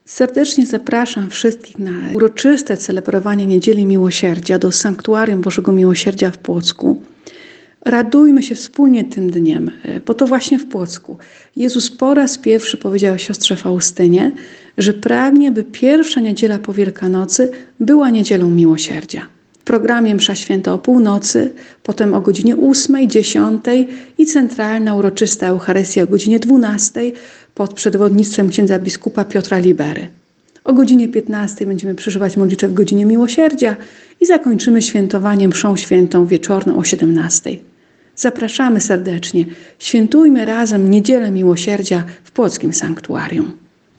Serdecznie zapraszam wszystkich na uroczyste celebrowanie Niedzieli Miłosierdzia do Sanktuarium Bożego Miłosierdzia w Płocku. Radujmy się wspólnie tym dniem, bo to właśnie w Płocku Jezus po raz pierwszy powiedział siostrze Faustynie, że pragnie, by pierwsza niedziela po Wielkanocy była Niedzielą Miłosierdzia. W programie msza święta o północy, potem o godzinie 8, 10 i centralna uroczysta Eucharystia o godzinie 12 pod przewodnictwem księdza biskupa Piotra Libery. O godzinie 15 będziemy przeżywać modlitwę w godzinie Miłosierdzia i zakończymy świętowaniem mszą świętą wieczorną o 17. Zapraszamy serdecznie. Świętujmy razem Niedzielę Miłosierdzia w Płockim Sanktuarium.